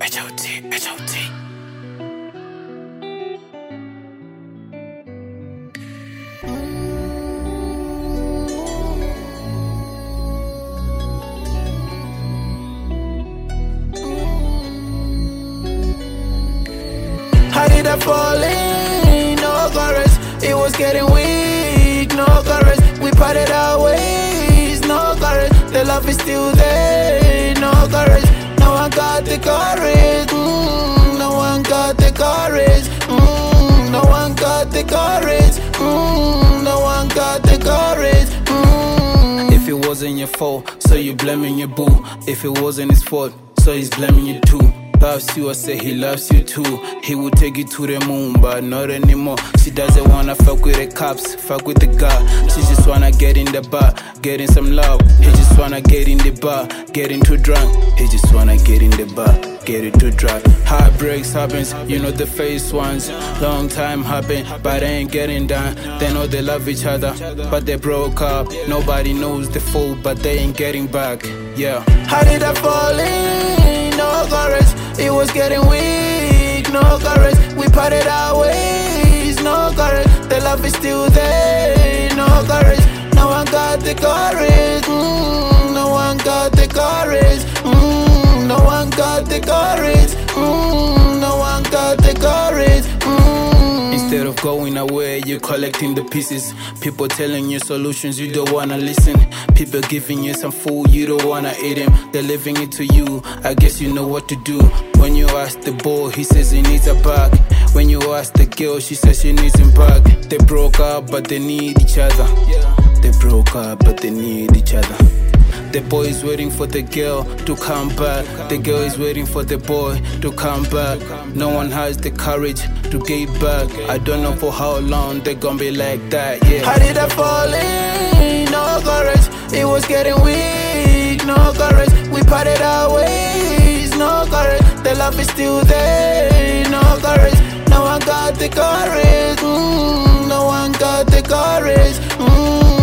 HOT, HOT. How did I fall in? No chorus, it was getting weak. No chorus, we parted our ways. No chorus, the love is still there. No chorus, no one got the courage. No one got the courage. No one got the courage. No one got the courage. If it wasn't your fault, so you blaming your boo. If it wasn't his fault, so he's blaming you too. Loves you, I say he loves you too. He would take you to the moon, but not anymore. She doesn't wanna fuck with the cops, fuck with the guy. She just wanna get in the bar, getting some love. He just wanna get in the bar, getting too drunk. He just wanna get in the bar, getting too drunk. Heartbreaks happens, you know the face ones. Long time happen, but they ain't getting down. They know they love each other, but they broke up. Nobody knows the fault, but they ain't getting back. Yeah. How did I fall in? No courage, it was getting weak. No courage, we parted our ways. No courage, the love is still there. No courage, no one got the courage. No one got the courage. No one got the courage. No one got the courage. Instead of going away, you're collecting the pieces. People telling you solutions, you don't wanna listen. People giving you some food, you don't wanna eat them. They're leaving it to you, I guess you know what to do. When you ask the boy, he says he needs a back. When you ask the girl, she says she needs him back. They broke up, but they need each other. They broke up, but they need each other. The boy is waiting for the girl to come back. The girl is waiting for the boy to come back. No one has the courage to get back. I don't know for how long they're gonna be like that, yeah. How did I fall in? No courage, it was getting weak. No courage, we parted our ways. No courage, the love is still there. No courage, no one got the courage. No one got the courage.